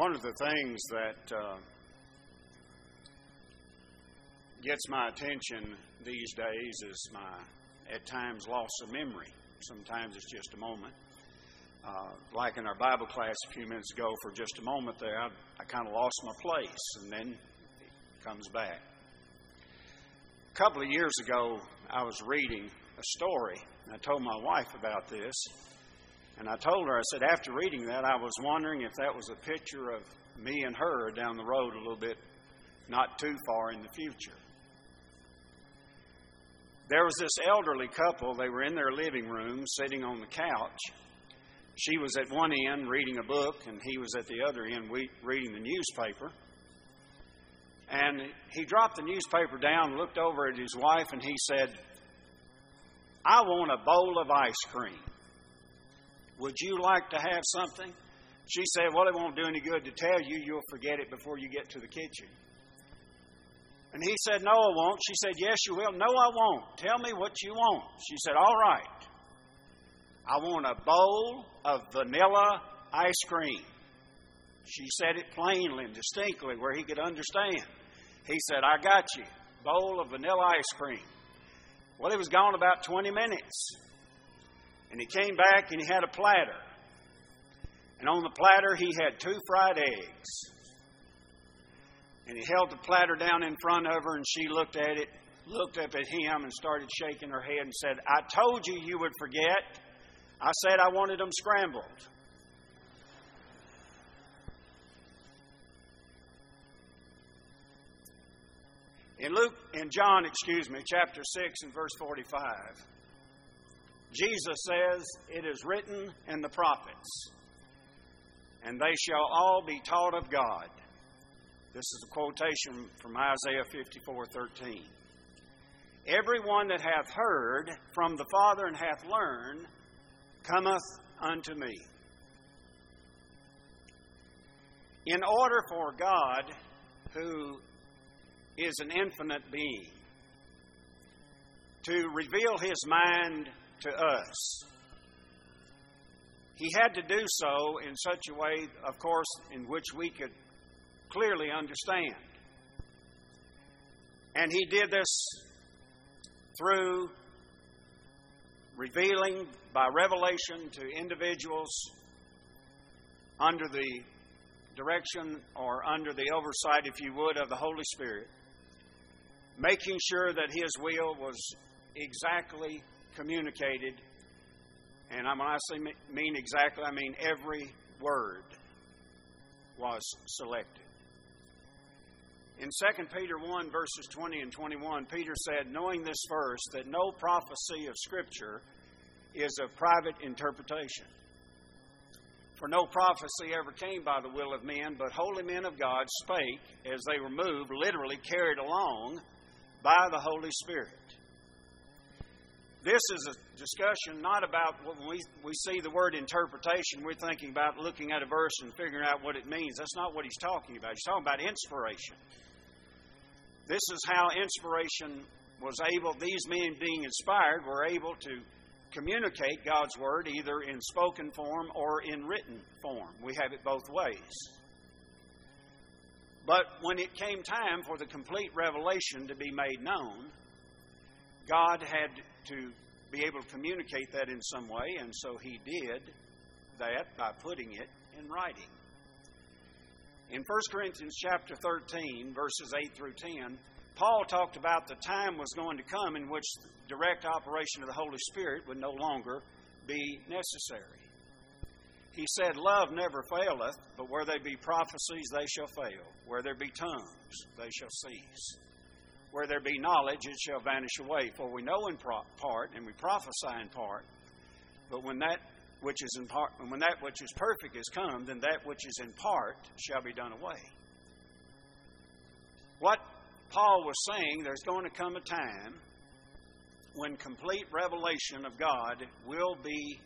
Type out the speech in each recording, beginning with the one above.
One of the things that gets my attention these days is my, at times, loss of memory. Sometimes it's just a moment. Like in our Bible class a few minutes ago, for just a moment there, I kind of lost my place, and then it comes back. A couple of years ago, I was reading a story, and I told my wife about this. And I told her, I said, after reading that, I was wondering if that was a picture of me and her down the road a little bit, not too far in the future. There was this elderly couple. They were in their living room, sitting on the couch. She was at one end reading a book, and he was at the other end reading the newspaper. And he dropped the newspaper down, looked over at his wife, and he said, "I want a bowl of ice cream. Would you like to have something?" She said, "Well, it won't do any good to tell you. You'll forget it before you get to the kitchen." And he said, "No, I won't." She said, "Yes, you will." "No, I won't. Tell me what you want." She said, "All right. I want a bowl of vanilla ice cream." She said it plainly and distinctly where he could understand. He said, "I got you. Bowl of vanilla ice cream." Well, it was gone about 20 minutes. And he came back and he had a platter. And on the platter he had 2 fried eggs. And he held the platter down in front of her, and she looked at it, looked up at him, and started shaking her head and said, "I told you you would forget. I said I wanted them scrambled." In John, chapter 6 and verse 45, Jesus says, "It is written in the prophets, and they shall all be taught of God." This is a quotation from Isaiah 54:13. "Everyone that hath heard from the Father and hath learned cometh unto me." In order for God, who is an infinite being, to reveal His mind to us, He had to do so in such a way, of course, in which we could clearly understand. And He did this through revealing by revelation to individuals under the direction or under the oversight, if you would, of the Holy Spirit, making sure that His will was exactly communicated. And when I say mean exactly, I mean every word was selected. In 2 Peter 1, verses 20 and 21, Peter said, knowing this first, that no prophecy of Scripture is of private interpretation. For no prophecy ever came by the will of men, but holy men of God spake as they were moved, literally carried along by the Holy Spirit. This is a discussion not about, when we see the word interpretation, we're thinking about looking at a verse and figuring out what it means. That's not what he's talking about. He's talking about inspiration. This is how inspiration was able, these men being inspired, were able to communicate God's Word either in spoken form or in written form. We have it both ways. But when it came time for the complete revelation to be made known, God had to be able to communicate that in some way, and so He did that by putting it in writing. In 1 Corinthians chapter 13, verses 8 through 10, Paul talked about the time was going to come in which the direct operation of the Holy Spirit would no longer be necessary. He said, "Love never faileth, but where there be prophecies, they shall fail. Where there be tongues, they shall cease. Where there be knowledge, it shall vanish away. For we know in part, and we prophesy in part. But when that which is in part, and when that which is perfect is come, then that which is in part shall be done away." What Paul was saying, there's going to come a time when complete revelation of God will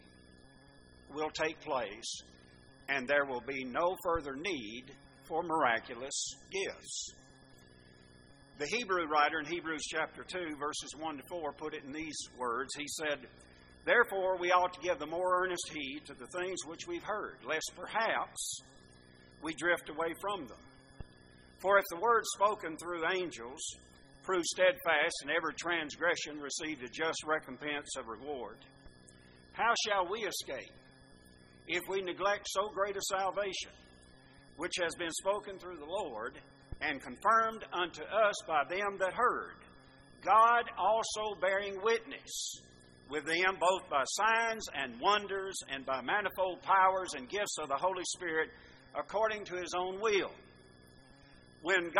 take place, and there will be no further need for miraculous gifts. The Hebrew writer in Hebrews chapter 2, verses 1 to 4, put it in these words. He said, "Therefore we ought to give the more earnest heed to the things which we've heard, lest perhaps we drift away from them. For if the word spoken through angels proved steadfast, and every transgression received a just recompense of reward, how shall we escape if we neglect so great a salvation, which has been spoken through the Lord, and confirmed unto us by them that heard, God also bearing witness with them both by signs and wonders and by manifold powers and gifts of the Holy Spirit according to His own will. When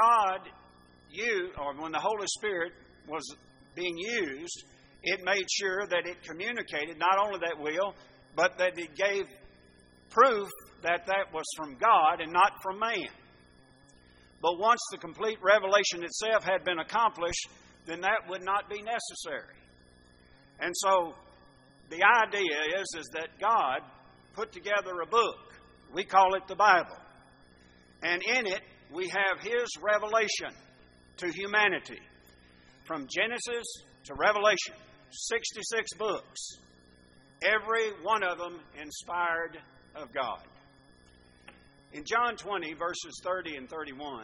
when the Holy Spirit was being used, it made sure that it communicated not only that will, but that it gave proof that that was from God and not from man. But once the complete revelation itself had been accomplished, then that would not be necessary. And so the idea is that God put together a book. We call it the Bible. And in it, we have His revelation to humanity. From Genesis to Revelation, 66 books. Every one of them inspired of God. In John 20, verses 30 and 31,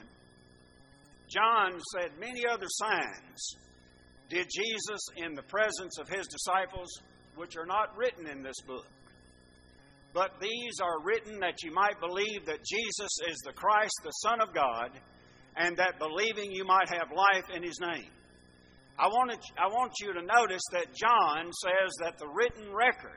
John said, many other signs did Jesus in the presence of His disciples, which are not written in this book. But these are written that you might believe that Jesus is the Christ, the Son of God, and that believing you might have life in His name. I want you to notice that John says that the written record,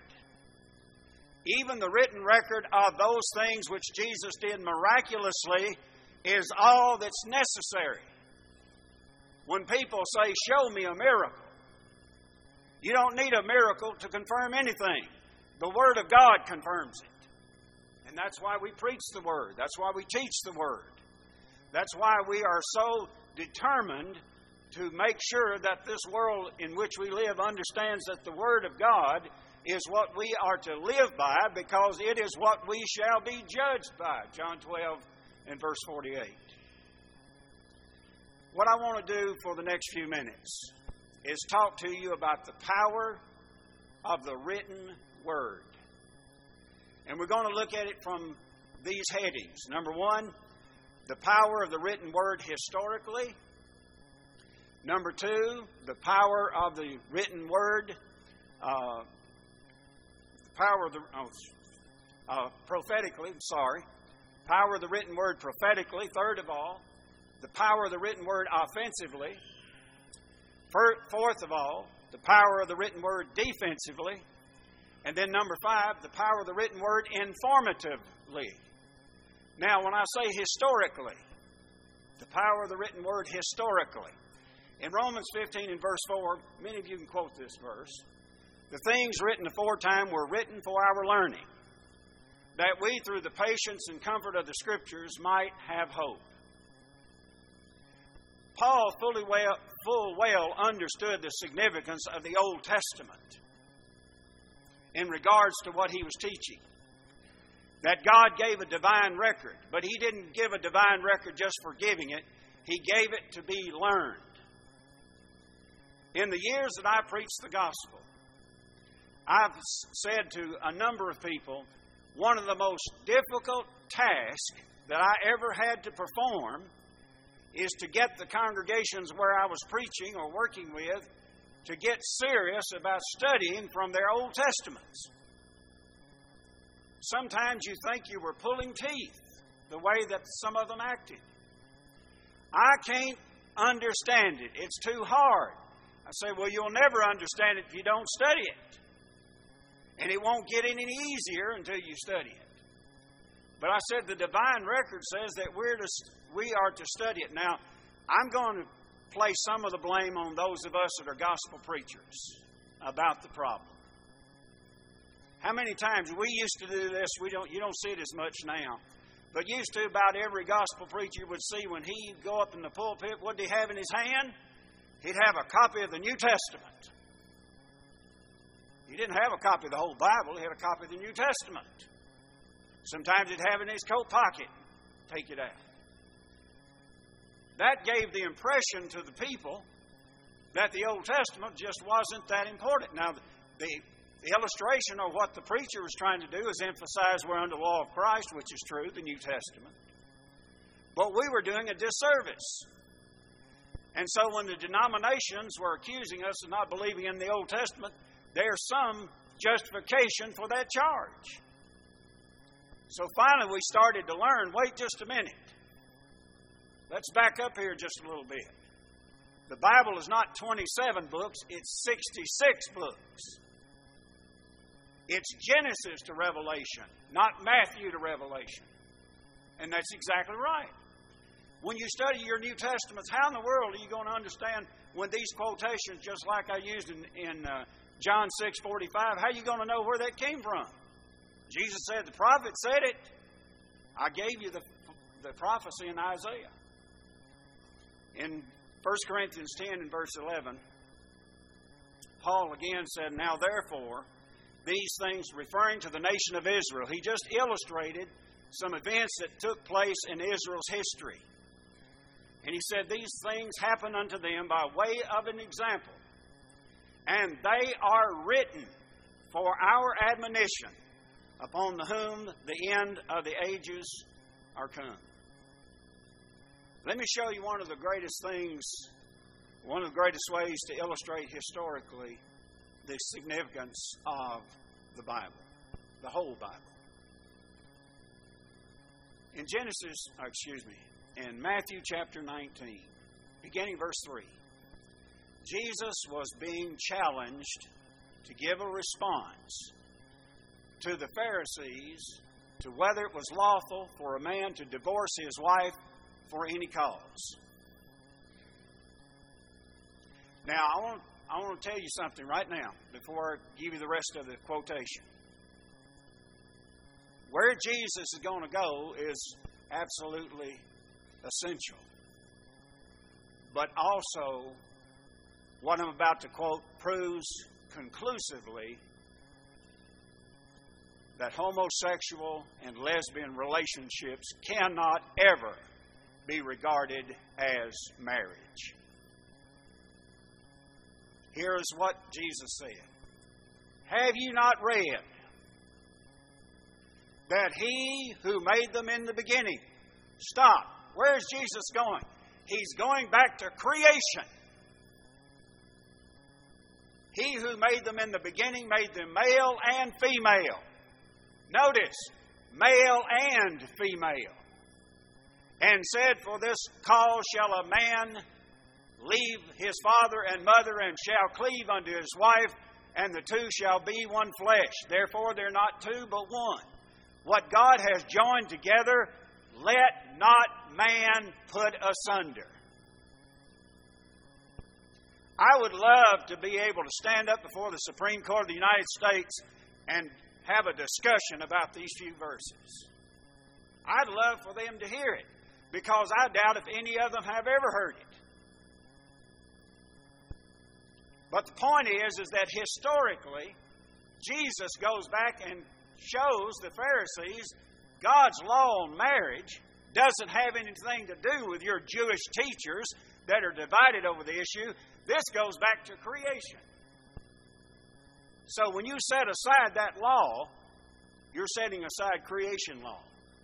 even the written record of those things which Jesus did miraculously, is all that's necessary. When people say, show me a miracle, you don't need a miracle to confirm anything. The Word of God confirms it. And that's why we preach the Word. That's why we teach the Word. That's why we are so determined to make sure that this world in which we live understands that the Word of God is what we are to live by, because it is what we shall be judged by. John 12 and verse 48. What I want to do for the next few minutes is talk to you about the power of the written Word. And we're going to look at it from these headings. Number one, the power of the written Word historically. Number two, the power of the written Word prophetically. Power of the written Word prophetically. Third of all, the power of the written Word offensively. Fourth of all, the power of the written Word defensively. And then number five, the power of the written Word informatively. Now, when I say historically, the power of the written Word historically. In Romans 15 and verse 4, many of you can quote this verse. The things written aforetime were written for our learning, that we through the patience and comfort of the Scriptures might have hope. Paul full well understood the significance of the Old Testament in regards to what he was teaching. That God gave a divine record, but He didn't give a divine record just for giving it. He gave it to be learned. In the years that I preached the gospel, I've said to a number of people, one of the most difficult tasks that I ever had to perform is to get the congregations where I was preaching or working with to get serious about studying from their Old Testaments. Sometimes you think you were pulling teeth the way that some of them acted. I can't understand it. It's too hard. I say, well, you'll never understand it if you don't study it. And it won't get any easier until you study it. But I said the divine record says that we are to study it. Now, I'm going to place some of the blame on those of us that are gospel preachers about the problem. How many times we used to do this? You don't see it as much now. But used to, about every gospel preacher would see when he'd go up in the pulpit, what did he have in his hand? He'd have a copy of the New Testament. He didn't have a copy of the whole Bible. He had a copy of the New Testament. Sometimes he'd have it in his coat pocket. Take it out. That gave the impression to the people that the Old Testament just wasn't that important. Now, the illustration of what the preacher was trying to do is emphasize we're under the law of Christ, which is true, the New Testament. But we were doing a disservice. And so when the denominations were accusing us of not believing in the Old Testament, there's some justification for that charge. So finally we started to learn, wait just a minute. Let's back up here just a little bit. The Bible is not 27 books, it's 66 books. It's Genesis to Revelation, not Matthew to Revelation. And that's exactly right. When you study your New Testaments, how in the world are you going to understand when these quotations, just like I used in John 6:45, how are you going to know where that came from? Jesus said, the prophet said it. I gave you the prophecy in Isaiah. In 1 Corinthians 10 and verse 11, Paul again said, now therefore, these things referring to the nation of Israel. He just illustrated some events that took place in Israel's history. And he said, these things happen unto them by way of an example. And they are written for our admonition, upon whom the end of the ages are come. Let me show you one of the greatest things, one of the greatest ways to illustrate historically the significance of the Bible, the whole Bible. In Matthew chapter 19, beginning verse 3, Jesus was being challenged to give a response to the Pharisees to whether it was lawful for a man to divorce his wife for any cause. Now, I want to tell you something right now before I give you the rest of the quotation. Where Jesus is going to go is absolutely essential. But also, what I'm about to quote proves conclusively that homosexual and lesbian relationships cannot ever be regarded as marriage. Here is what Jesus said. Have you not read that He who made them in the beginning... Stop. Where's Jesus going? He's going back to creation. He who made them in the beginning made them male and female. Notice, male and female. And said, for this cause shall a man leave his father and mother, and shall cleave unto his wife, and the two shall be one flesh. Therefore they're not two, but one. What God has joined together, let not man put asunder. I would love to be able to stand up before the Supreme Court of the United States and have a discussion about these few verses. I'd love for them to hear it, because I doubt if any of them have ever heard it. But the point is that historically, Jesus goes back and shows the Pharisees God's law on marriage doesn't have anything to do with your Jewish teachers that are divided over the issue. This goes back to creation. So when you set aside that law, you're setting aside creation law.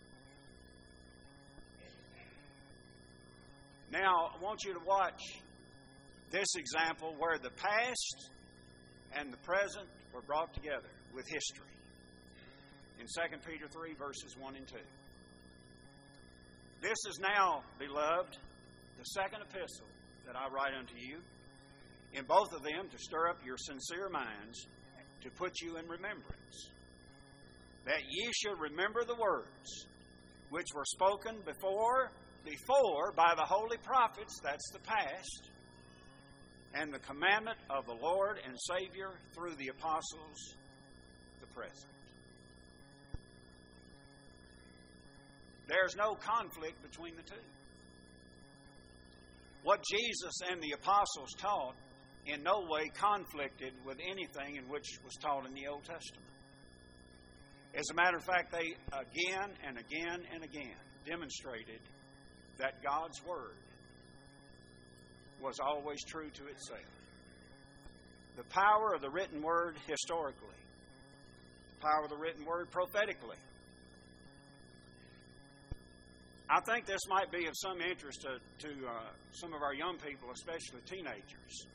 Now, I want you to watch this example where the past and the present were brought together with history. In 2 Peter 3, verses 1 and 2. This is now, beloved, the second epistle that I write unto you, in both of them to stir up your sincere minds, to put you in remembrance, that ye should remember the words which were spoken before by the holy prophets, that's the past, and the commandment of the Lord and Savior through the apostles, the present. There's no conflict between the two. What Jesus and the apostles taught in no way conflicted with anything in which was taught in the Old Testament. As a matter of fact, they again and again and again demonstrated that God's Word was always true to itself. The power of the written Word historically, the power of the written Word prophetically. I think this might be of some interest to some of our young people, especially teenagers.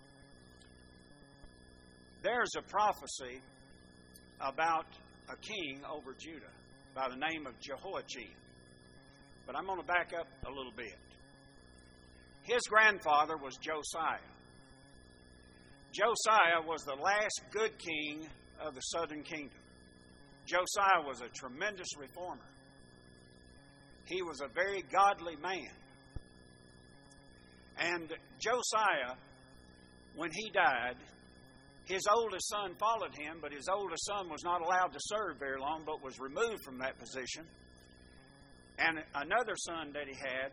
There's a prophecy about a king over Judah by the name of Jehoiachin. But I'm going to back up a little bit. His grandfather was Josiah. Josiah was the last good king of the southern kingdom. Josiah was a tremendous reformer. He was a very godly man. And Josiah, when he died, his oldest son followed him, but his oldest son was not allowed to serve very long, but was removed from that position. And another son that he had,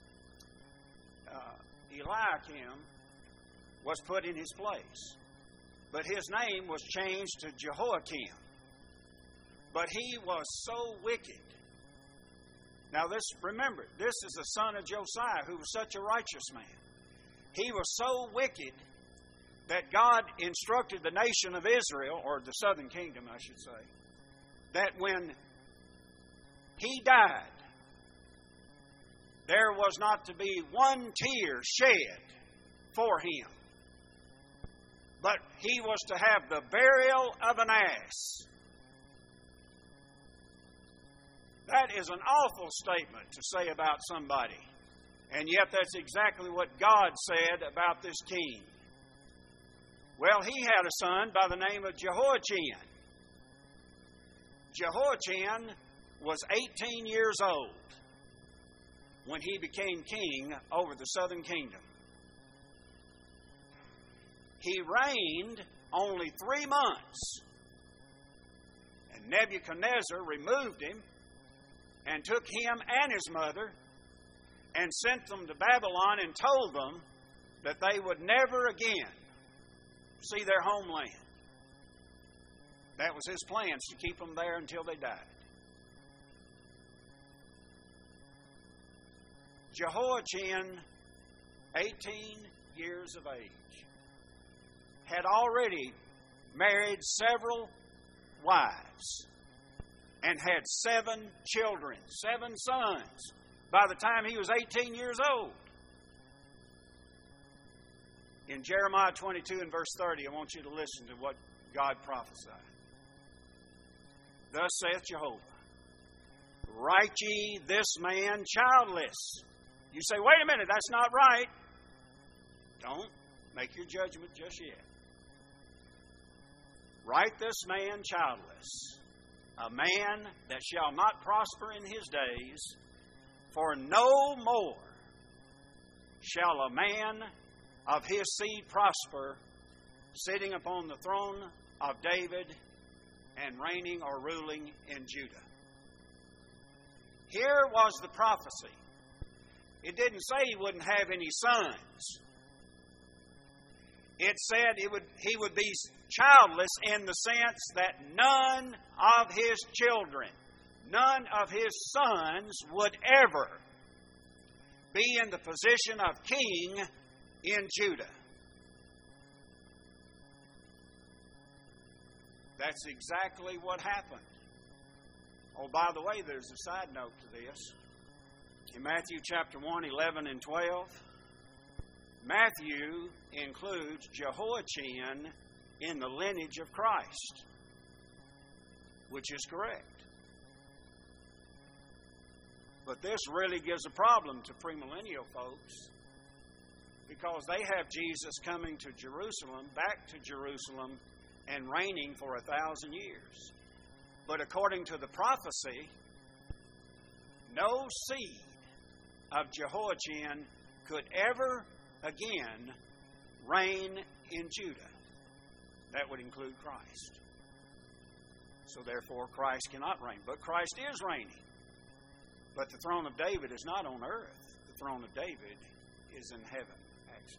Eliakim, was put in his place. But his name was changed to Jehoiakim. But he was so wicked. Now remember, this is the son of Josiah, who was such a righteous man. He was so wicked that God instructed the nation of Israel, or the southern kingdom, I should say, that when he died, there was not to be one tear shed for him, but he was to have the burial of an ass. That is an awful statement to say about somebody. And yet that's exactly what God said about this king. Well, he had a son by the name of Jehoiachin. Jehoiachin was 18 years old when he became king over the southern kingdom. He reigned only 3 months. And Nebuchadnezzar removed him and took him and his mother and sent them to Babylon and told them that they would never again see their homeland. That was his plans, to keep them there until they died. Jehoiachin, 18 years of age, had already married several wives and had 7 children, 7 sons, by the time he was 18 years old. In Jeremiah 22 and verse 30, I want you to listen to what God prophesied. Thus saith Jehovah, write ye this man childless. You say, wait a minute, that's not right. Don't make your judgment just yet. Write this man childless, a man that shall not prosper in his days, for no more shall a man of his seed prosper, sitting upon the throne of David and reigning or ruling in Judah. Here was the prophecy. It didn't say he wouldn't have any sons. It said he would be childless in the sense that none of his children, none of his sons would ever be in the position of king in Judah. That's exactly what happened. Oh, by the way, there's a side note to this. In Matthew chapter 1, 11 and 12, Matthew includes Jehoiachin in the lineage of Christ, which is correct. But this really gives a problem to premillennial folks, because they have Jesus coming to Jerusalem, back to Jerusalem, and reigning for 1,000 years. But according to the prophecy, no seed of Jehoiachin could ever again reign in Judah. That would include Christ. So therefore, Christ cannot reign. But Christ is reigning. But the throne of David is not on earth. The throne of David is in heaven. Acts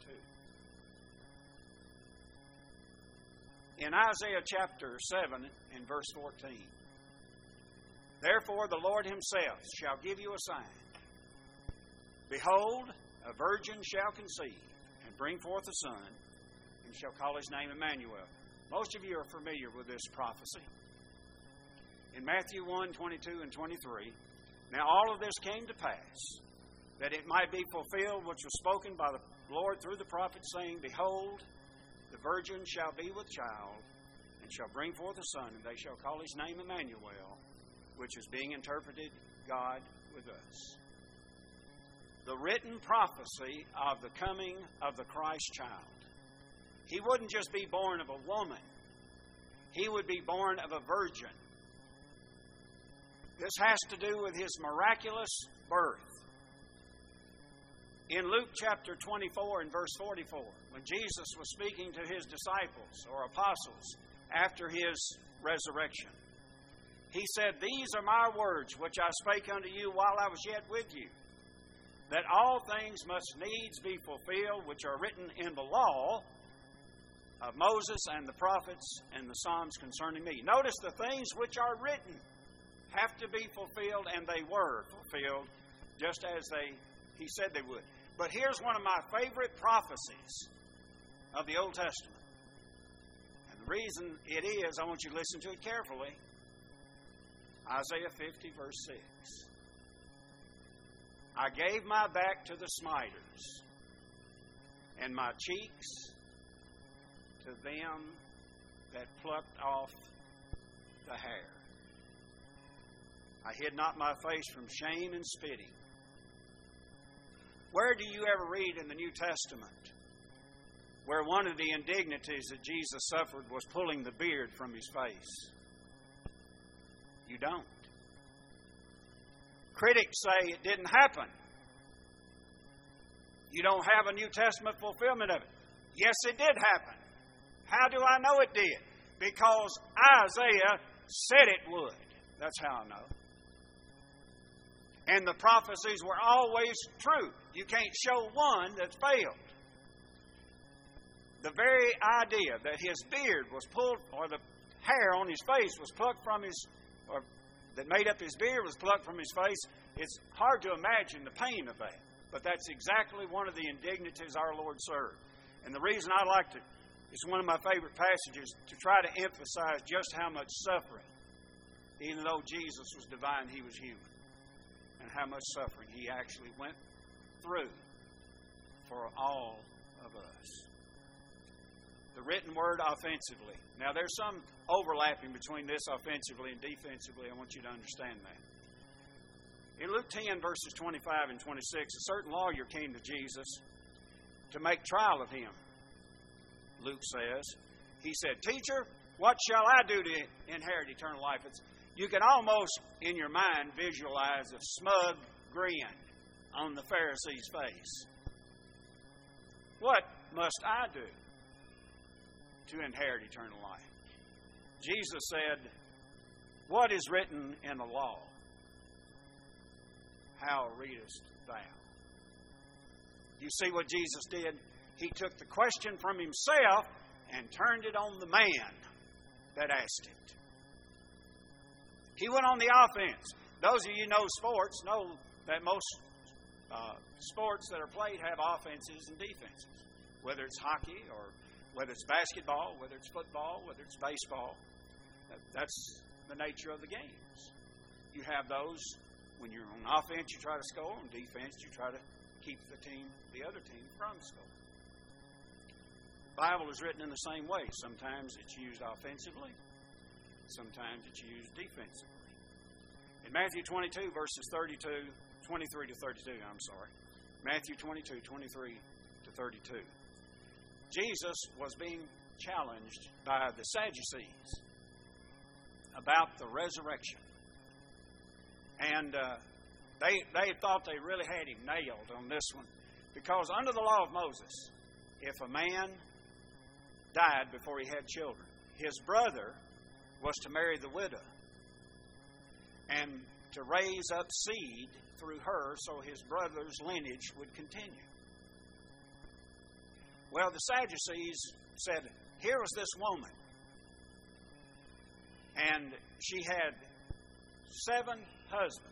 2. In Isaiah chapter 7 and verse 14, therefore the Lord himself shall give you a sign. Behold, a virgin shall conceive and bring forth a son, and shall call his name Emmanuel. Most of you are familiar with this prophecy. In Matthew 1, 22 and 23, Now all of this came to pass, that it might be fulfilled which was spoken by the Lord through the prophet, saying, Behold, the virgin shall be with child, and shall bring forth a son, and they shall call his name Emmanuel, which is being interpreted, God with us. The written prophecy of the coming of the Christ child. He wouldn't just be born of a woman. He would be born of a virgin. This has to do with His miraculous birth. In Luke chapter 24 and verse 44, when Jesus was speaking to His disciples or apostles after His resurrection, He said, These are my words which I spake unto you while I was yet with you, that all things must needs be fulfilled which are written in the law of Moses and the prophets and the Psalms concerning me. Notice the things which are written have to be fulfilled, and they were fulfilled just as He said they would. But here's one of my favorite prophecies of the Old Testament. And the reason it is, I want you to listen to it carefully. Isaiah 50, verse 6. I gave my back to the smiters, and my cheeks to them that plucked off the hair. I hid not my face from shame and spitting. Where do you ever read in the New Testament where one of the indignities that Jesus suffered was pulling the beard from His face? You don't. Critics say it didn't happen. You don't have a New Testament fulfillment of it. Yes, it did happen. How do I know it did? Because Isaiah said it would. That's how I know. And the prophecies were always true. You can't show one that failed. The very idea that His beard was pulled, or the hair on His face was plucked from His, or that made up His beard was plucked from His face, it's hard to imagine the pain of that. But that's exactly one of the indignities our Lord served. And the reason I like to, it's one of my favorite passages, to try to emphasize just how much suffering, even though Jesus was divine, He was human. And how much suffering He actually went through for all of us. The written word offensively. Now there's some overlapping between this offensively and defensively. I want you to understand that. In Luke 10 verses 25 and 26, a certain lawyer came to Jesus to make trial of Him. Luke says, he said, Teacher, what shall I do to inherit eternal life? You can almost, in your mind, visualize a smug grin on the Pharisee's face. What must I do to inherit eternal life? Jesus said, What is written in the law? How readest thou? You see what Jesus did? He took the question from Himself and turned it on the man that asked it. He went on the offense. Those of you who know sports know that most sports that are played have offenses and defenses. Whether it's hockey or whether it's basketball, whether it's football, whether it's baseball. That's the nature of the games. You have those, when you're on offense you try to score, on defense you try to keep the other team from scoring. The Bible is written in the same way. Sometimes it's used offensively. Sometimes it's used defensively. In Matthew 22, verses 23 to 32, Matthew 22, 23 to 32. Jesus was being challenged by the Sadducees about the resurrection. And they thought they really had Him nailed on this one. Because under the law of Moses, if a man died before he had children, his brother was to marry the widow and to raise up seed through her so his brother's lineage would continue. Well, the Sadducees said, here was this woman, and she had 7 husbands.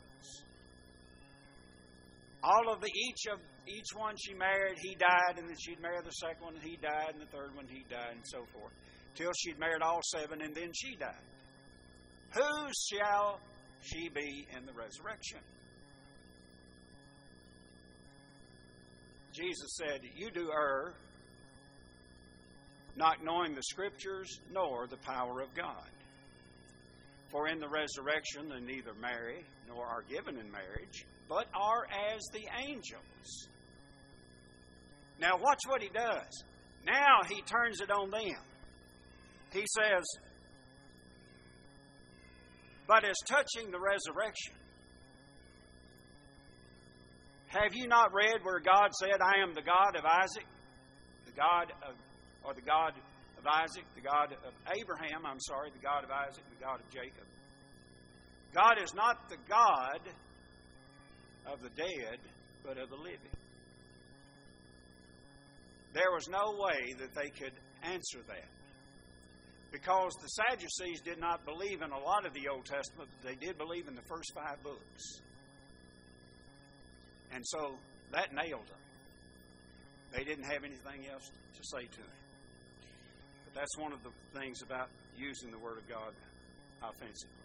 Each one she married, he died, and then she'd marry the second one, and he died, and the third one, he died, and so forth, till she'd married all 7, and then she died. Whose shall she be in the resurrection? Jesus said, "You do err, not knowing the Scriptures nor the power of God. For in the resurrection they neither marry nor are given in marriage, but are as the angels." Now watch what he does. Now he turns it on them. He says, "But as touching the resurrection, have you not read where God said, 'I am the God of Isaac, the God of Isaac, the God of Abraham, the God of Isaac, the God of Jacob.' God is not the God of the dead, but of the living." There was no way that they could answer that, because the Sadducees did not believe in a lot of the Old Testament, but they did believe in the first 5 books. And so that nailed them. They didn't have anything else to say to him. But that's one of the things about using the Word of God offensively.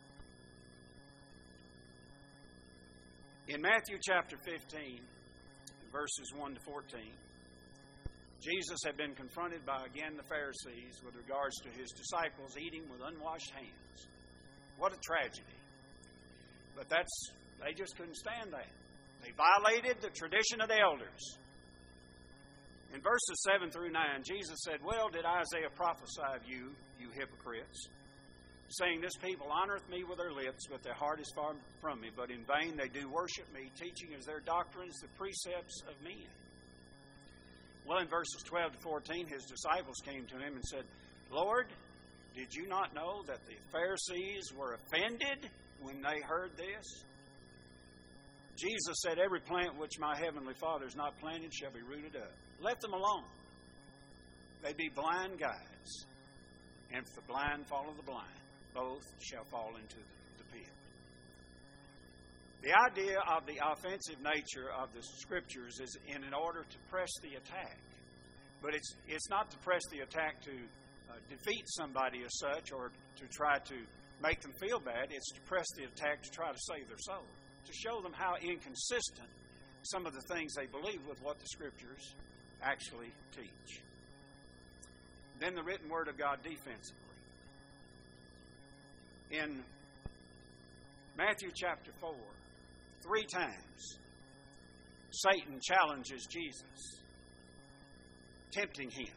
In Matthew chapter 15, verses 1 to 14, Jesus had been confronted by, again, the Pharisees with regards to his disciples eating with unwashed hands. What a tragedy. But they just couldn't stand that. They violated the tradition of the elders. In verses 7 through 9, Jesus said, "Well did Isaiah prophesy of you, you hypocrites, saying, 'This people honoreth me with their lips, but their heart is far from me. But in vain they do worship me, teaching as their doctrines the precepts of men.'" Well, in verses 12 to 14, his disciples came to him and said, "Lord, did you not know that the Pharisees were offended when they heard this?" Jesus said, "Every plant which my heavenly Father has not planted shall be rooted up. Let them alone. They be blind guides. And if the blind follow the blind, both shall fall into the pit." The idea of the offensive nature of the Scriptures is in order to press the attack. But it's not to press the attack to defeat somebody as such or to try to make them feel bad. It's to press the attack to try to save their soul, to show them how inconsistent some of the things they believe with what the Scriptures actually teach. Then the written Word of God defensively. In Matthew chapter 4, 3 times, Satan challenges Jesus, tempting him.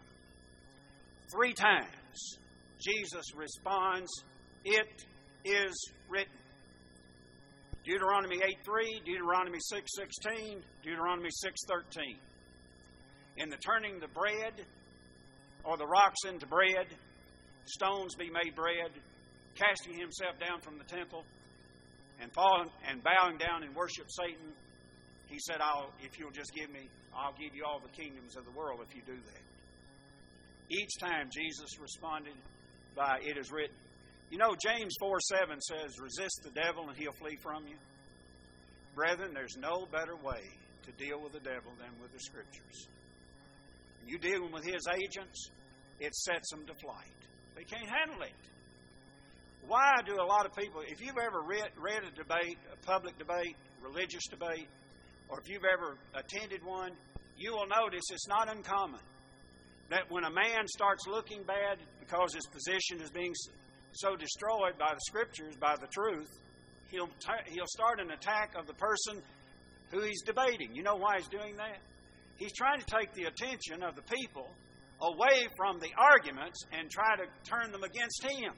3 times, Jesus responds, "It is written." Deuteronomy 8:3, Deuteronomy 6:16, Deuteronomy 6:13. In the turning the bread, or the rocks into bread, stones be made bread, casting himself down from the temple, and falling and bowing down and worship Satan, he said, "If you'll just give me, I'll give you all the kingdoms of the world if you do that." Each time Jesus responded by, "It is written." You know, James 4:7 says, "Resist the devil and he'll flee from you." Brethren, there's no better way to deal with the devil than with the Scriptures. When you deal with his agents, it sets them to flight. They can't handle it. Why do a lot of people, if you've ever read a debate, a public debate, religious debate, or if you've ever attended one, you will notice it's not uncommon that when a man starts looking bad because his position is being so destroyed by the Scriptures, by the truth, he'll start an attack of the person who he's debating. You know why he's doing that? He's trying to take the attention of the people away from the arguments and try to turn them against him.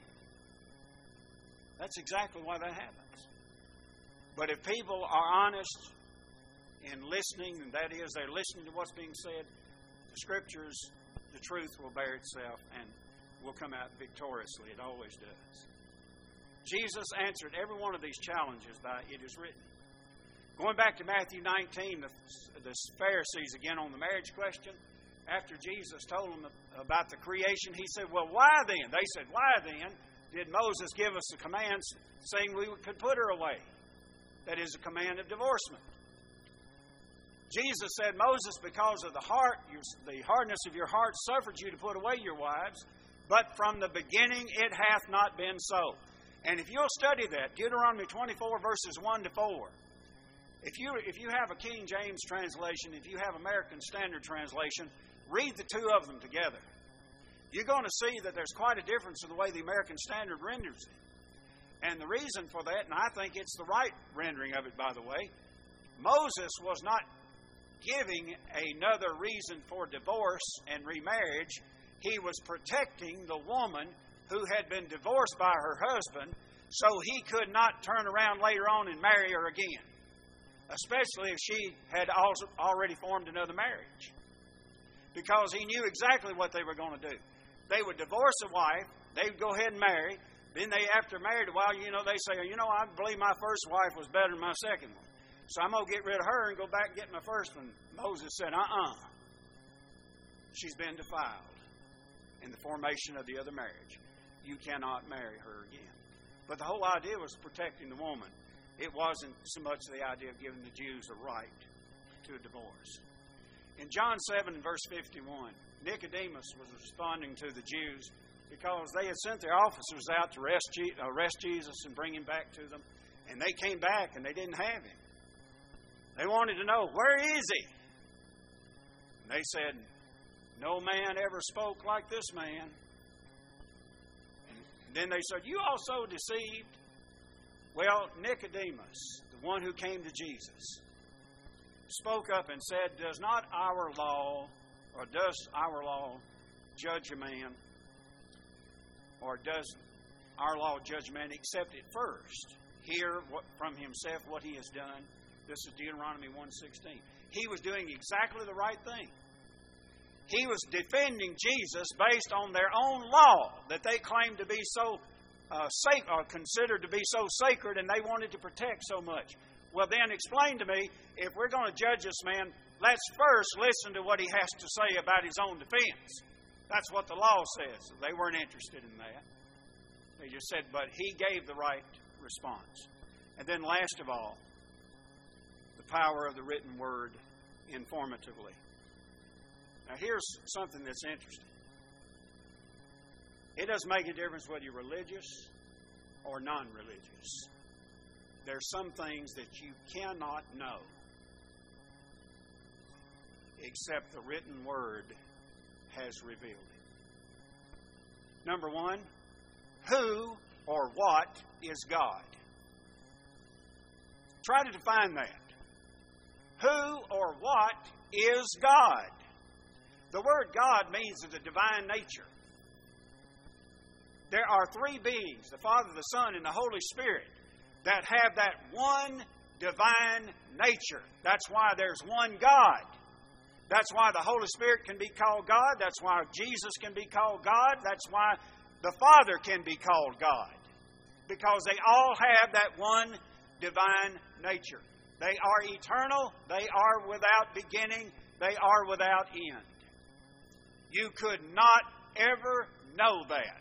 That's exactly why that happens. But if people are honest in listening, and that is, they're listening to what's being said, the Scriptures, the truth will bear itself and will come out victoriously. It always does. Jesus answered every one of these challenges by, "It is written." Going back to Matthew 19, the Pharisees again on the marriage question, after Jesus told them about the creation, he said, "Well, why then?" They said, "Why then did Moses give us the commands saying we could put her away?" That is a command of divorcement. Jesus said, "Moses, because of the hardness of your heart, suffered you to put away your wives, but from the beginning it hath not been so." And if you'll study that, Deuteronomy 24, verses 1 to 4, If you have a King James translation, if you have American Standard Translation, read the two of them together. You're going to see that there's quite a difference in the way the American Standard renders it. And the reason for that, and I think it's the right rendering of it, by the way, Moses was not giving another reason for divorce and remarriage. He was protecting the woman who had been divorced by her husband so he could not turn around later on and marry her again, especially if she had also already formed another marriage, because he knew exactly what they were going to do. They would divorce a wife, they would go ahead and marry, then they, after married a while, they say, I believe my first wife was better than my second one, so I'm going to get rid of her and go back and get my first one. Moses said, she's been defiled in the formation of the other marriage. You cannot marry her again. But the whole idea was protecting the woman. It wasn't so much the idea of giving the Jews a right to a divorce. In John 7, verse 51, Nicodemus was responding to the Jews because they had sent their officers out to arrest Jesus and bring him back to them. And they came back and they didn't have him. They wanted to know, where is he? And they said, no man ever spoke like this man. And then they said, you also deceived. Well, Nicodemus, the one who came to Jesus, spoke up and said, does our law judge a man? Or does our law judge a man except it first hear from himself what he has done? This is Deuteronomy 1:16. He was doing exactly the right thing. He was defending Jesus based on their own law that they claimed to be so considered to be so sacred and they wanted to protect so much. Well, then explain to me, if we're going to judge this man, let's first listen to what he has to say about his own defense. That's what the law says. They weren't interested in that. They just said, but he gave the right response. And then last of all, the power of the written word informatively. Now here's something that's interesting. It doesn't make a difference whether you're religious or non-religious. There's some things that you cannot know except the written word has revealed it. Number one, who or what is God? Try to define that. Who or what is God? The word God means the divine nature. There are three beings, the Father, the Son, and the Holy Spirit, that have that one divine nature. That's why there's one God. That's why the Holy Spirit can be called God. That's why Jesus can be called God. That's why the Father can be called God. Because they all have that one divine nature. They are eternal. They are without beginning. They are without end. You could not ever know that.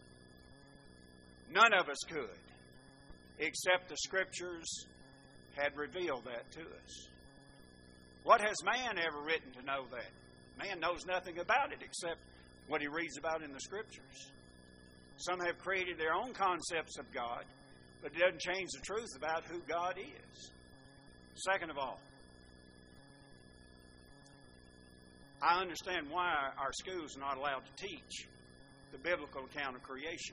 None of us could, except the Scriptures had revealed that to us. What has man ever written to know that? Man knows nothing about it except what he reads about in the Scriptures. Some have created their own concepts of God, but it doesn't change the truth about who God is. Second of all, I understand why our schools are not allowed to teach the biblical account of creation.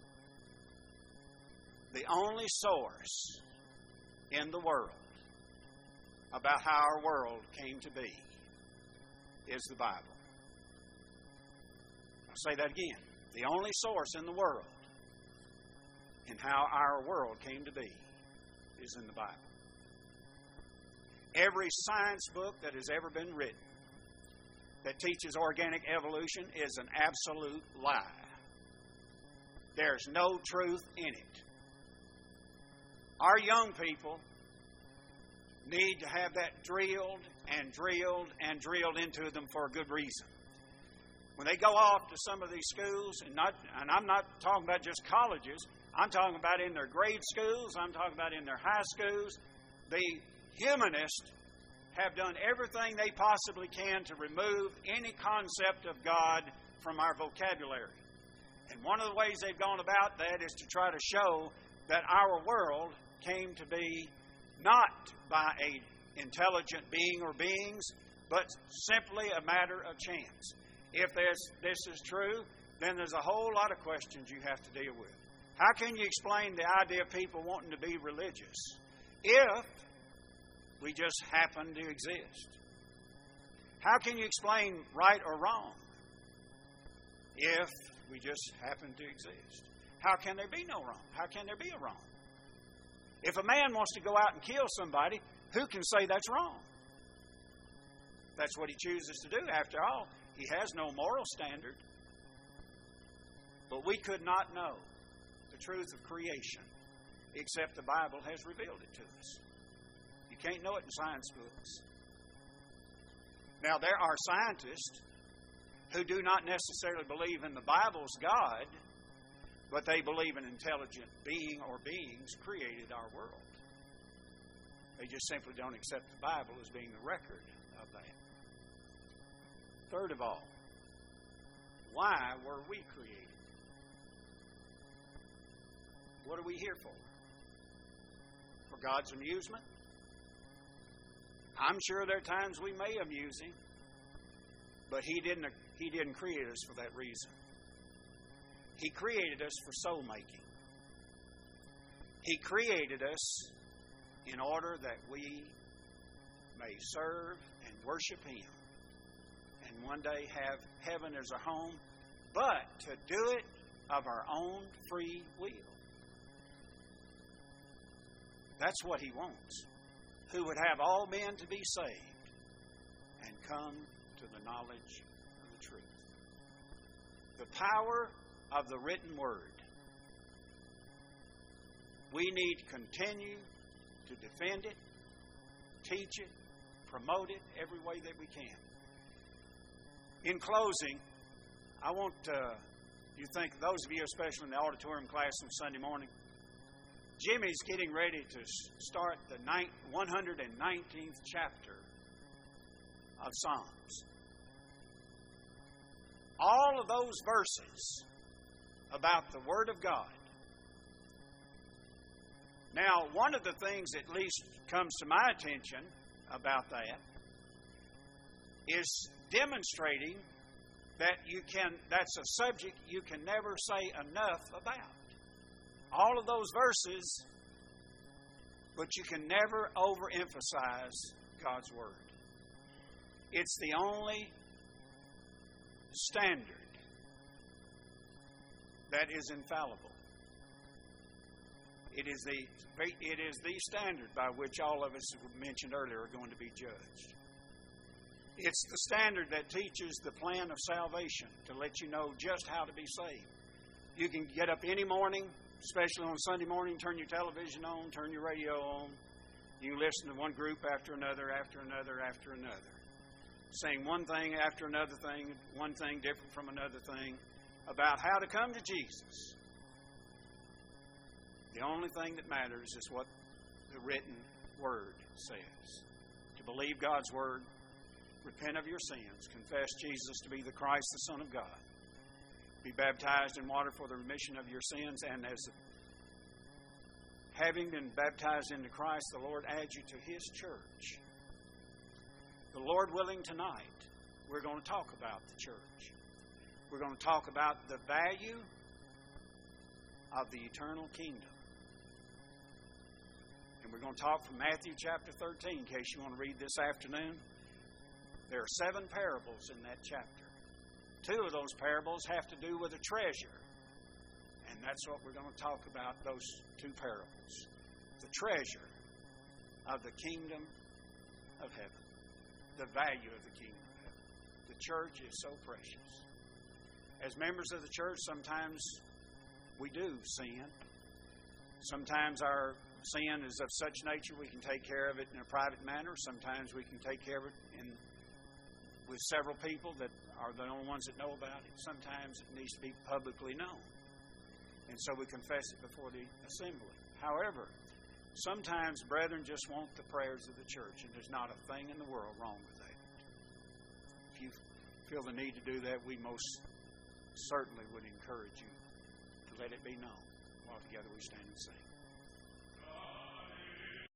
The only source in the world about how our world came to be is the Bible. I'll say that again. The only source in the world in how our world came to be is in the Bible. Every science book that has ever been written that teaches organic evolution is an absolute lie. There's no truth in it. Our young people need to have that drilled and drilled and drilled into them for a good reason. When they go off to some of these schools, and I'm not talking about just colleges, I'm talking about in their grade schools, I'm talking about in their high schools, the humanists have done everything they possibly can to remove any concept of God from our vocabulary. And one of the ways they've gone about that is to try to show that our world came to be not by an intelligent being or beings, but simply a matter of chance. If this is true, then there's a whole lot of questions you have to deal with. How can you explain the idea of people wanting to be religious if we just happen to exist? How can you explain right or wrong if we just happen to exist? How can there be no wrong? How can there be a wrong? If a man wants to go out and kill somebody, who can say that's wrong? That's what he chooses to do. After all, he has no moral standard. But we could not know the truth of creation except the Bible has revealed it to us. You can't know it in science books. Now, there are scientists who do not necessarily believe in the Bible's God, but they believe an intelligent being or beings created our world. They just simply don't accept the Bible as being the record of that. Third of all, why were we created? What are we here for? For God's amusement? I'm sure there are times we may amuse Him, but He didn't create us for that reason. He created us for soul making. He created us in order that we may serve and worship Him, and one day have heaven as our home, but to do it of our own free will. That's what He wants. Who would have all men to be saved and come to the knowledge of the truth. The power of the written Word. We need to continue to defend it, teach it, promote it every way that we can. In closing, I want you to think, those of you especially in the auditorium class on Sunday morning, Jimmy's getting ready to start the 119th chapter of Psalms. All of those verses about the Word of God. Now, one of the things that at least comes to my attention about that is demonstrating that that's a subject you can never say enough about. All of those verses, but you can never overemphasize God's Word. It's the only standard that is infallible. It is the standard by which all of us, as mentioned earlier, are going to be judged. It's the standard that teaches the plan of salvation to let you know just how to be saved. You can get up any morning, especially on Sunday morning, turn your television on, turn your radio on. You listen to one group after another, after another, after another. Saying one thing after another thing, one thing different from another thing, about how to come to Jesus. The only thing that matters is what the written Word says. To believe God's Word, repent of your sins, confess Jesus to be the Christ, the Son of God. Be baptized in water for the remission of your sins, and as having been baptized into Christ, the Lord adds you to His church. The Lord willing, tonight, we're going to talk about the church. We're going to talk about the value of the eternal kingdom. And we're going to talk from Matthew chapter 13, in case you want to read this afternoon. There are 7 parables in that chapter. 2 of those parables have to do with a treasure. And that's what we're going to talk about, those 2 parables. The treasure of the kingdom of heaven. The value of the kingdom of heaven. The church is so precious. As members of the church, sometimes we do sin. Sometimes our sin is of such nature we can take care of it in a private manner. Sometimes we can take care of it with several people that are the only ones that know about it. Sometimes it needs to be publicly known. And so we confess it before the assembly. However, sometimes brethren just want the prayers of the church, and there's not a thing in the world wrong with that. If you feel the need to do that, we most certainly would encourage you to let it be known. While together we stand and sing.